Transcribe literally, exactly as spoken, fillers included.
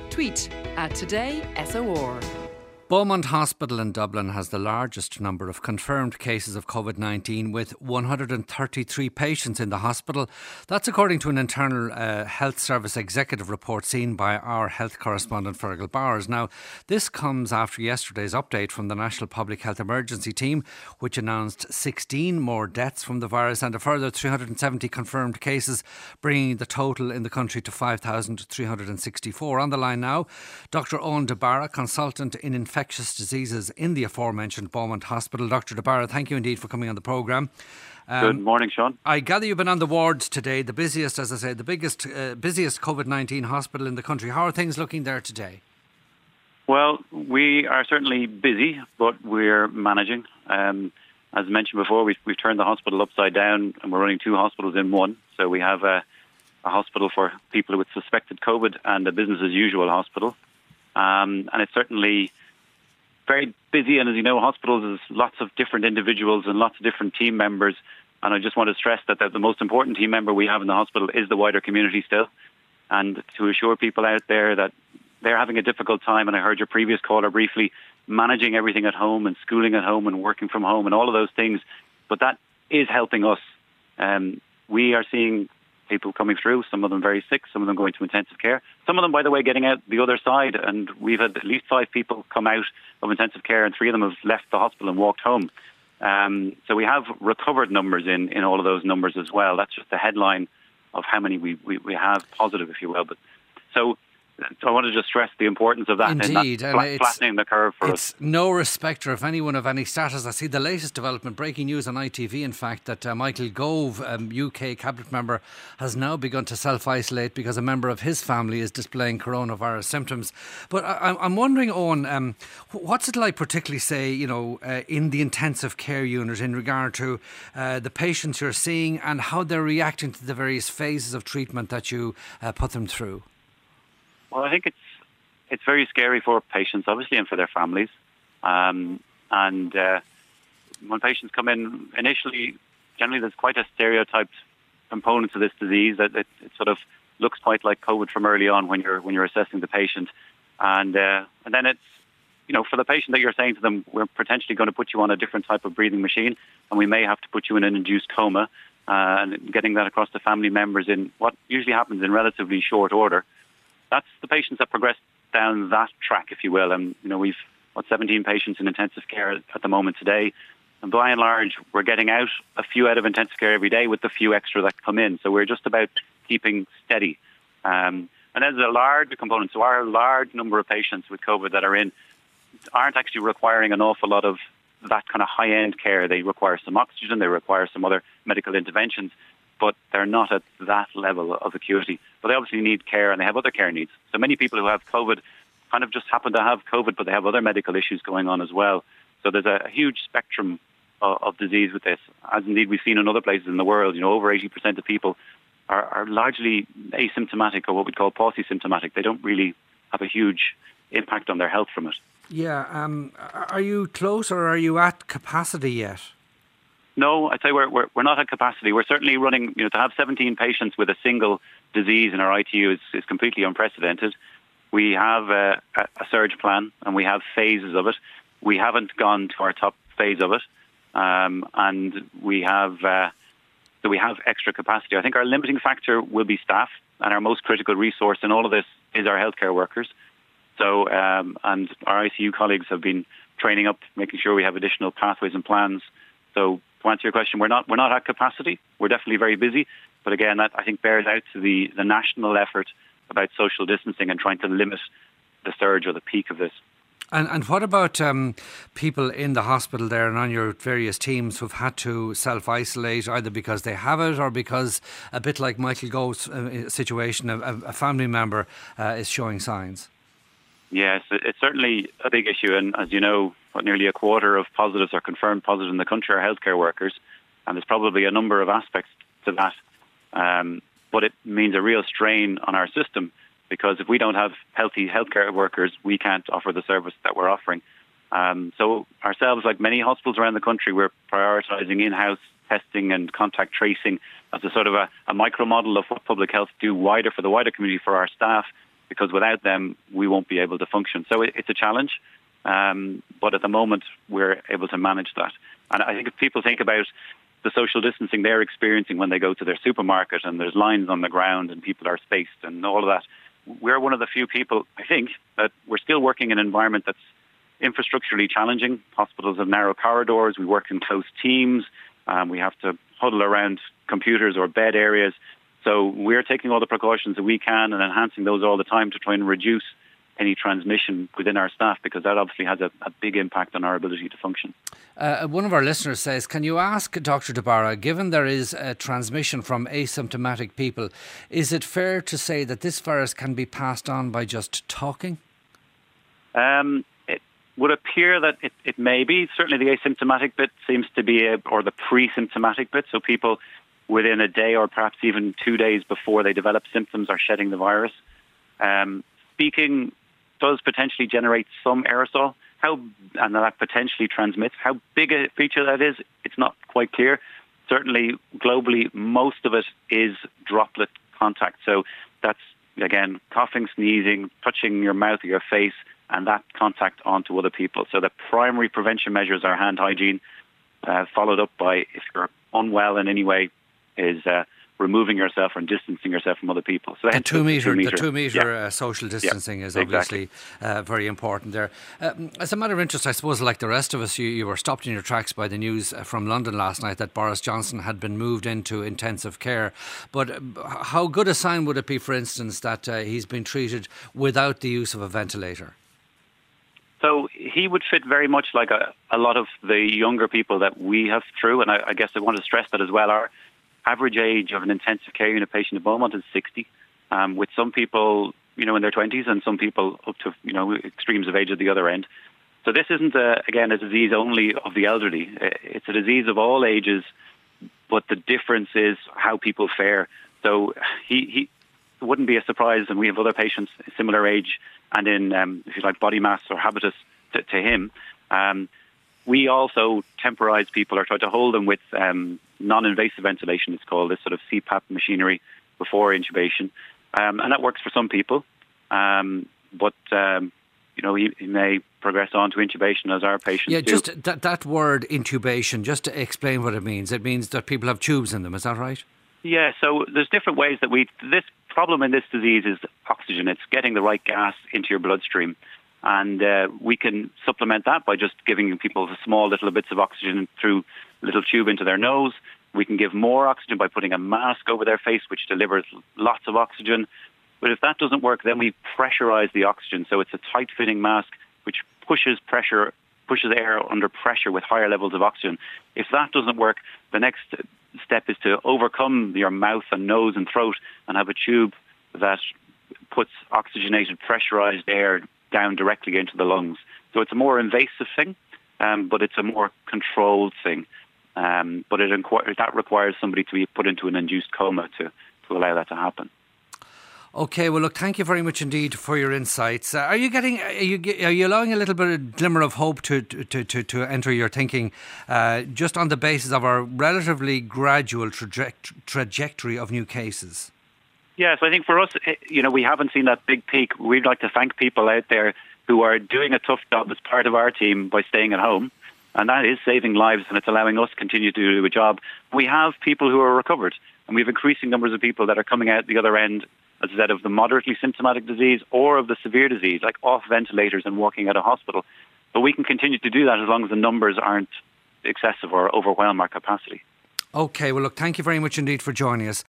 Tweet at Today S O R. Beaumont Hospital in Dublin has the largest number of confirmed cases of COVID nineteen, with one hundred thirty-three patients in the hospital. That's according to an internal uh, health service executive report seen by our health correspondent Fergal Bowers. Now, this comes after yesterday's update from the National Public Health Emergency Team, which announced sixteen more deaths from the virus and a further three hundred seventy confirmed cases, bringing the total in the country to five thousand three hundred sixty-four. On the line now, Doctor Eoin de Barra, consultant in infection infectious diseases in the aforementioned Beaumont Hospital. Doctor de Barra, thank you indeed for coming on the programme. Um, Good morning, Sean. I gather you've been on the wards today, the busiest, as I say, the biggest, uh, busiest COVID nineteen hospital in the country. How are things looking there today? Well, we are certainly busy, but we're managing. Um, as mentioned before, we've, we've turned the hospital upside down and we're running two hospitals in one. So we have a, a hospital for people with suspected COVID and a business as usual hospital. Um, and it's certainly very busy, and as you know, hospitals is lots of different individuals and lots of different team members, and I just want to stress that, that the most important team member we have in the hospital is the wider community still, and to assure people out there that they're having a difficult time. And I heard your previous caller briefly managing everything at home and schooling at home and working from home and all of those things, but that is helping us. Um, we are seeing people coming through, some of them very sick, some of them going to intensive care, some of them, by the way, getting out the other side, and we've had at least five people come out of intensive care and three of them have left the hospital and walked home. Um, so we have recovered numbers in, in all of those numbers as well. That's just the headline of how many we, we, we have positive, if you will. But so So I want to just stress the importance of that. Indeed. And that flattening the curve for it's us. It's no respecter of anyone of any status. I see the latest development, breaking news on I T V, in fact, that uh, Michael Gove, um, U K cabinet member, has now begun to self-isolate because a member of his family is displaying coronavirus symptoms. But I, I'm wondering, Eoin, um, what's it like, particularly, say, you know, uh, in the intensive care unit in regard to uh, the patients you're seeing and how they're reacting to the various phases of treatment that you uh, put them through? Well, I think it's it's very scary for patients, obviously, and for their families. Um, and uh, when patients come in, initially, generally there's quite a stereotyped component to this disease that it, it sort of looks quite like COVID from early on when you're when you're assessing the patient. And uh, and then it's, you know, for the patient that you're saying to them, we're potentially going to put you on a different type of breathing machine, and we may have to put you in an induced coma, uh, and getting that across to family members in what usually happens in relatively short order. That's the patients that progress down that track, if you will. And, you know, we've got seventeen patients in intensive care at the moment today. And by and large, we're getting out a few out of intensive care every day with the few extra that come in. So we're just about keeping steady. Um, and there's a large component. So our large number of patients with COVID that are in aren't actually requiring an awful lot of that kind of high-end care. They require some oxygen, they require some other medical interventions, but they're not at that level of acuity. But they obviously need care and they have other care needs. So many people who have COVID kind of just happen to have COVID, but they have other medical issues going on as well. So there's a, a huge spectrum of, of disease with this, as indeed we've seen in other places in the world. You know, over eighty percent of people are, are largely asymptomatic, or what we call paucisymptomatic. They don't really have a huge impact on their health from it. Yeah. Um, are you close or are you at capacity yet? No, I'd say we're, we're we're not at capacity. We're certainly running, you know, to have seventeen patients with a single disease in our I T U is, is completely unprecedented. We have a, a surge plan and we have phases of it. We haven't gone to our top phase of it, um, and we have uh, so we have extra capacity. I think our limiting factor will be staff, and our most critical resource in all of this is our healthcare workers. So, um, and our I C U colleagues have been training up, making sure we have additional pathways and plans. So, to answer your question, we're not we're not at capacity. We're definitely very busy, but again, that I think bears out to the, the national effort about social distancing and trying to limit the surge or the peak of this. And and what about um, people in the hospital there and on your various teams who've had to self-isolate either because they have it or because, a bit like Michael Gove's uh, situation, a, a family member uh, is showing signs? Yes, it's certainly a big issue, and as you know, what, nearly a quarter of positives are confirmed positive in the country are healthcare workers, and there's probably a number of aspects to that. Um, but it means a real strain on our system, because if we don't have healthy healthcare workers, we can't offer the service that we're offering. Um, so ourselves, like many hospitals around the country, we're prioritising in-house testing and contact tracing as a sort of a, a micro model of what public health do wider for the wider community, for our staff, because without them, we won't be able to function. So it, it's a challenge, um, but at the moment, we're able to manage that. And I think if people think about the social distancing they're experiencing when they go to their supermarket and there's lines on the ground and people are spaced and all of that, we're one of the few people, I think, that we're still working in an environment that's infrastructurally challenging. Hospitals have narrow corridors, we work in close teams, um, we have to huddle around computers or bed areas. So we're taking all the precautions that we can and enhancing those all the time to try and reduce any transmission within our staff, because that obviously has a, a big impact on our ability to function. Uh, one of our listeners says, can you ask Doctor De Barra, given there is a transmission from asymptomatic people, is it fair to say that this virus can be passed on by just talking? Um, it would appear that it, it may be. Certainly the asymptomatic bit seems to be, a, or the pre-symptomatic bit, so people within a day or perhaps even two days before they develop symptoms are shedding the virus. Um, speaking does potentially generate some aerosol. How, and that potentially transmits. How big a feature that is, it's not quite clear. Certainly, globally, most of it is droplet contact. So that's, again, coughing, sneezing, touching your mouth or your face, and that contact onto other people. So the primary prevention measures are hand hygiene, uh, followed up by, if you're unwell in any way, is uh, removing yourself and distancing yourself from other people. So the two metre, the two metre, the two metre yeah. uh, social distancing yeah, is obviously exactly. uh, very important there. Um, as a matter of interest, I suppose, like the rest of us, you, you were stopped in your tracks by the news from London last night that Boris Johnson had been moved into intensive care. But uh, how good a sign would it be, for instance, that uh, he's been treated without the use of a ventilator? So he would fit very much like a, a lot of the younger people that we have through, and I, I guess I want to stress that as well. Our average age of an intensive care unit patient at Beaumont is sixty, um, with some people, you know, in their twenties and some people up to, you know, extremes of age at the other end. So this isn't, a, again, a disease only of the elderly. It's a disease of all ages, but the difference is how people fare. So he, he it wouldn't be a surprise, and we have other patients similar age and in, um, if you like, body mass or habitus to, to him. Um, we also temporize people or try to hold them with um, non-invasive ventilation, it's called, this sort of C PAP machinery before intubation. Um, and that works for some people. Um, but, um, you know, he, he may progress on to intubation as our patients Yeah, do. just that, that word intubation, just to explain what it means. It means that people have tubes in them, is that right? Yeah, so there's different ways that we... This problem in this disease is oxygen. It's getting the right gas into your bloodstream. And uh, we can supplement that by just giving people small little bits of oxygen through a little tube into their nose. We can give more oxygen by putting a mask over their face, which delivers lots of oxygen. But if that doesn't work, then we pressurize the oxygen. So it's a tight-fitting mask which pushes pressure, pushes air under pressure with higher levels of oxygen. If that doesn't work, the next step is to overcome your mouth and nose and throat and have a tube that puts oxygenated, pressurized air down directly into the lungs. So it's a more invasive thing, um, but it's a more controlled thing. Um, but it inqu- that requires somebody to be put into an induced coma to, to allow that to happen. Okay, well, look, thank you very much indeed for your insights. Uh, are you getting, are you, are you allowing a little bit of glimmer of hope to to, to, to enter your thinking, uh, just on the basis of our relatively gradual traje- trajectory of new cases? Yes, I think for us, you know, we haven't seen that big peak. We'd like to thank people out there who are doing a tough job as part of our team by staying at home. And that is saving lives, and it's allowing us to continue to do a job. We have people who are recovered, and we have increasing numbers of people that are coming out the other end, as I said, of the moderately symptomatic disease or of the severe disease, like off ventilators and walking out of hospital. But we can continue to do that as long as the numbers aren't excessive or overwhelm our capacity. Okay, well, look, thank you very much indeed for joining us.